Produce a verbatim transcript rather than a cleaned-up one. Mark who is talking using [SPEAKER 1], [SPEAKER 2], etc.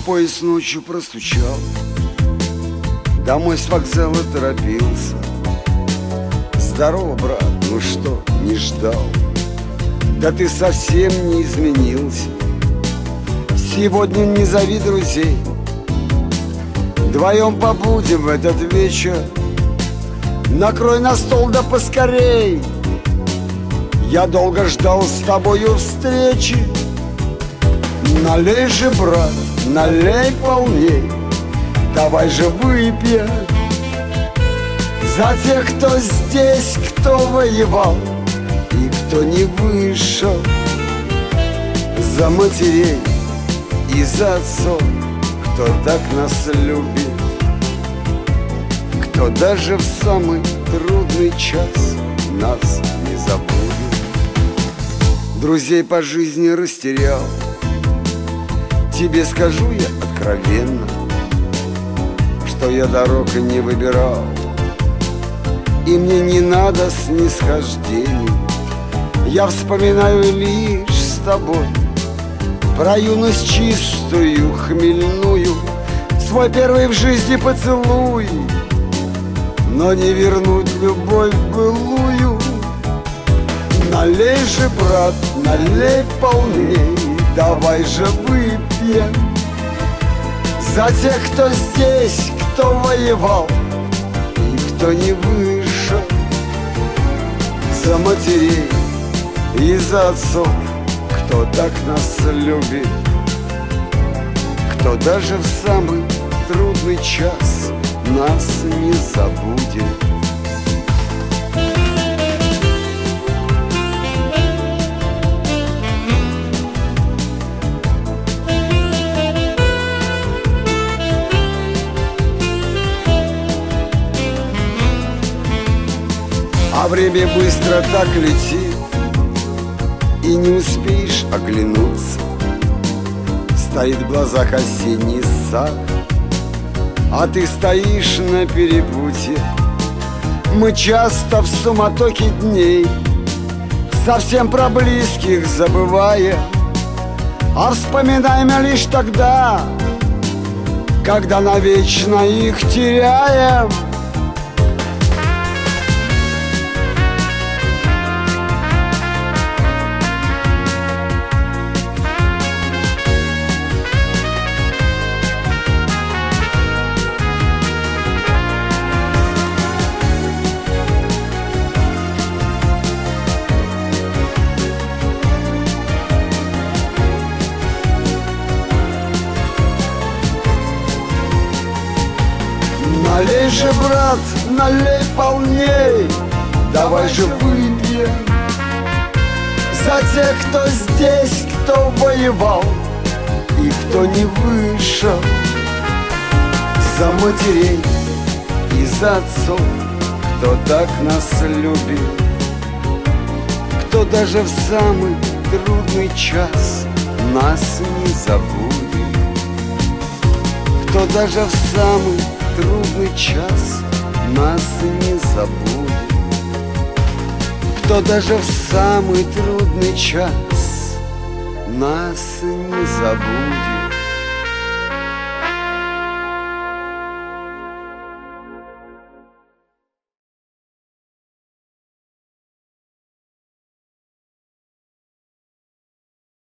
[SPEAKER 1] поезд ночью простучал, домой с вокзала торопился. Здорово, брат, ну что, не ждал? Да ты совсем не изменился. Сегодня не зови друзей, вдвоем побудем в этот вечер. Накрой на стол да поскорей, я долго ждал с тобою встречи. Налей же, брат, налей полней, давай же выпьем за тех, кто здесь, кто воевал и кто не вышел, за матерей и за отцов, кто так нас любит, кто даже в самый трудный час нас не забудет. Друзей по жизни растерял, тебе скажу я откровенно, что я дорог и не выбирал, и мне не надо снисхождений. Я вспоминаю лишь с тобой про юность чистую, хмельную, свой первый в жизни поцелуй, но не вернуть любовь былую. Налей же, брат, налей полней, давай же выпьем за тех, кто здесь, кто воевал и кто не вышел, за матерей и за отцов, кто так нас любит, кто даже в самый трудный час нас не забудет. А время быстро так летит, и не успеешь оглянуться. Стоит в глазах осенний сад, а ты стоишь на перепутье. Мы часто в суматохе дней совсем про близких забывая, а вспоминаем лишь тогда, когда навечно их теряем. Налей же, брат, налей полней, давай же выпьем за тех, кто здесь, кто воевал и кто не вышел, за матерей и за отцов, кто так нас любит, кто даже в самый трудный час нас не забудет, кто даже в самый трудный час нас не забудет, кто даже в самый трудный час нас не забудет.